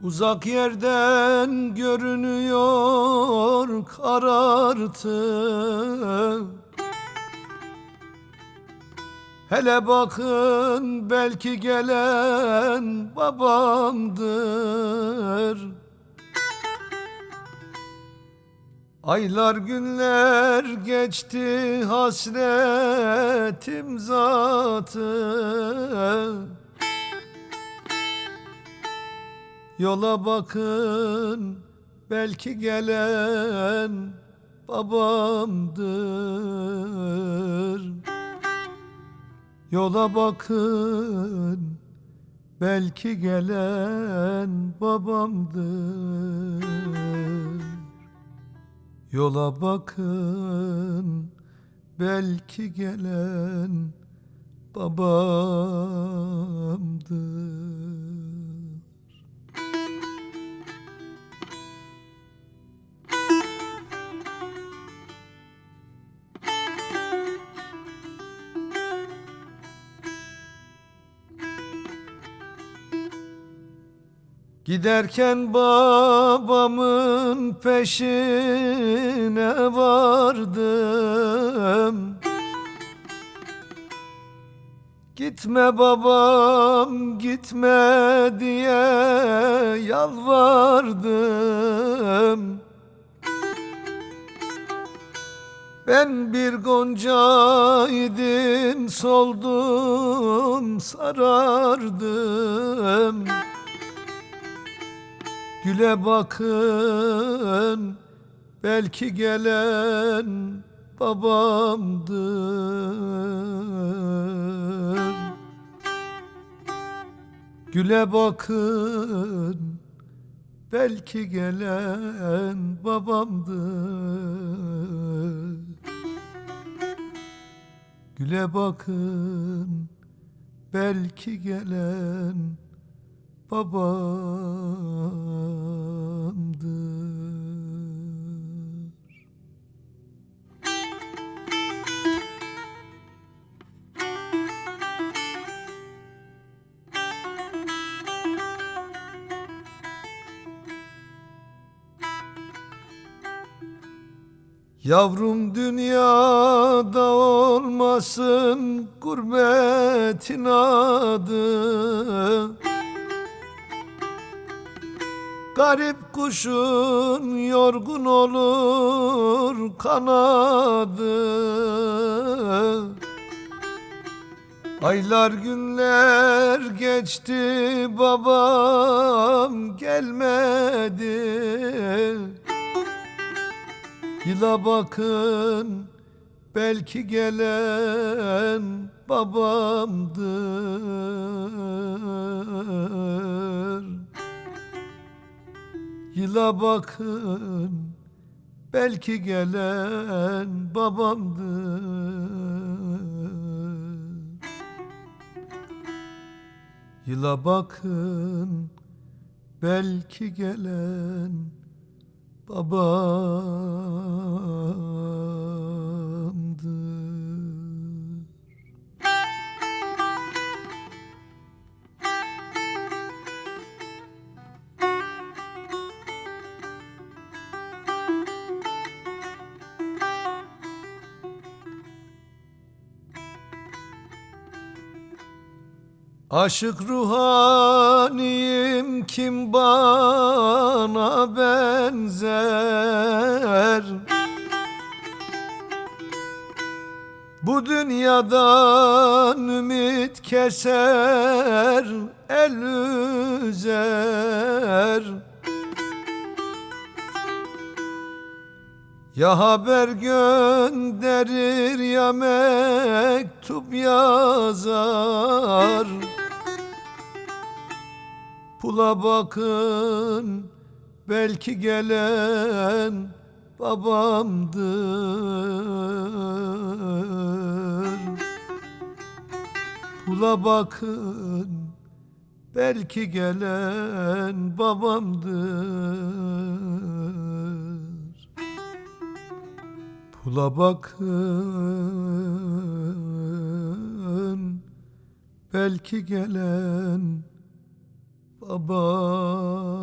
Uzak yerden görünüyor karartı. Hele bakın belki gelen babamdır. Aylar günler geçti hasretim zatı. Yola bakın belki gelen babamdır. Yola bakın belki gelen babamdır. Yola bakın belki gelen babamdır. Giderken babamın peşine vardım. Gitme babam gitme diye yalvardım. Ben bir gonca idim, soldum sarardım. Güle bakın belki gelen babamdır. Güle bakın belki gelen babamdır. Güle bakın belki gelen babamdır. Yavrum dünyada olmasın gurbetin adı. Garip kuşun yorgun olur kanadı. Aylar günler geçti babam gelmedi. Yıla bakın belki gelen babamdır. Yıla bakın belki gelen babamdır. Yıla bakın belki gelen babamdır. Aşık ruhaniyim kim bana benzer? Bu dünyadan ümit keser, el üzer. Ya haber gönderir ya mektup yazar. Pula bakın belki gelen babamdır. Pula bakın belki gelen babamdır. Pula bakın belki gelen babamdır.